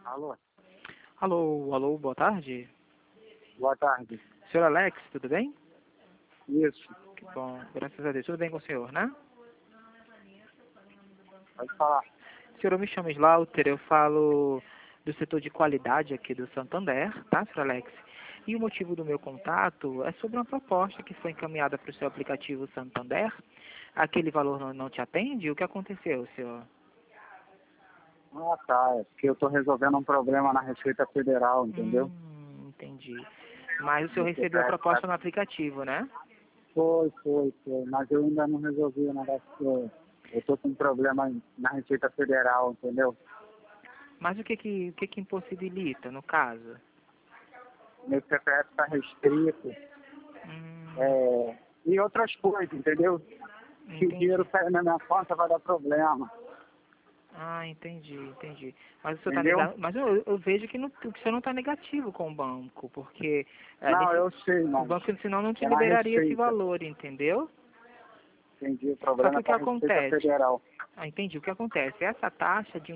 Alô? Alô, alô, boa tarde. Boa tarde. Senhor Alex, tudo bem? Isso. Que bom, graças a Deus. Tudo bem com o senhor, né? Pode falar. Senhor, eu me chamo Slaughter, eu falo do setor de qualidade aqui do Santander, tá, senhor Alex? E o motivo do meu contato é sobre uma proposta que foi encaminhada para o seu aplicativo Santander. Aquele valor não te atende? O que aconteceu, senhor? Ah, tá. É porque eu tô resolvendo um problema na Receita Federal, entendeu? Entendi. Mas o senhor Isso, recebeu a proposta no aplicativo, né? Foi. Mas eu ainda não resolvi o negócio. Eu tô com um problema na Receita Federal, entendeu? Mas o que impossibilita, no caso? Meu CPF tá restrito. Hum, E outras coisas, entendeu? Se o entendi. dinheiro cair na minha conta, vai dar problema. Ah, entendi. Mas o senhor tá Entendeu? negativo, mas eu vejo que, que o senhor não está negativo com o banco, porque Não, eu sei, o mas banco senão não te é na liberaria esse Receita. valor, entendeu? Entendi. O Só que problema o que tá na Receita acontece? Federal. Ah, entendi. O que acontece? Essa taxa de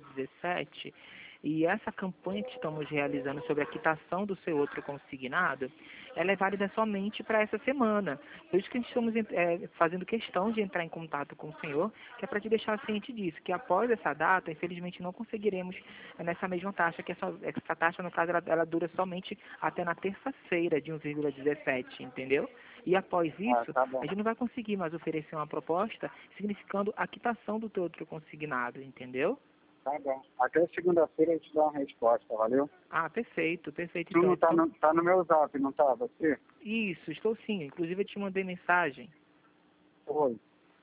1,17 e essa campanha que estamos realizando sobre a quitação do seu outro consignado, ela é válida somente para essa semana. Por isso que a gente estamos fazendo questão de entrar em contato com o senhor, que é para te deixar ciente disso, que após essa data, infelizmente, não conseguiremos nessa mesma taxa, que essa taxa, no caso, ela dura somente até na terça-feira de 1,17, entendeu? E após Ah, isso, tá bom. a gente não vai conseguir mais oferecer uma proposta significando a quitação do teu outro consignado, entendeu? Tá bom. Até segunda-feira eu te dou uma resposta, valeu? Ah, perfeito. Tu Então, não tá no meu zap, não tá? Você? isso, estou sim. Inclusive, eu te mandei mensagem. Oi.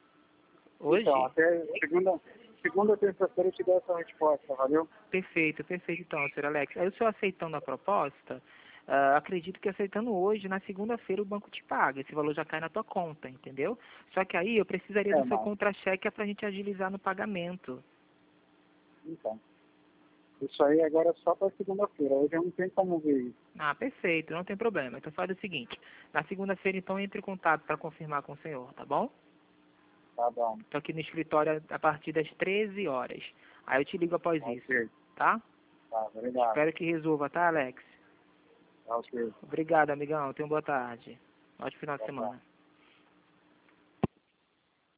Então, Hoje? até segunda ou terça-feira eu te dou essa resposta, valeu? Perfeito, então, senhor Alex. Aí o senhor aceitando a proposta, acredito que aceitando hoje, na segunda-feira o banco te paga. Esse valor já cai na tua conta, entendeu? Só que aí eu precisaria do seu Mas, contra-cheque para a gente agilizar no pagamento. então. Isso aí agora é só pra segunda-feira. Hoje eu não tenho como ver isso. Ah, perfeito, não tem problema. Então faz o seguinte, na segunda-feira então entre em contato para confirmar com o senhor, tá bom? Tá bom. Estou aqui no escritório a partir das 13 horas. Aí eu te ligo após isso, Ok. tá? Tá, obrigado. Espero que resolva, tá, Alex? Tá, ok. Obrigado, amigão. Tenha uma boa tarde. Ótimo final de Tá, tá. semana.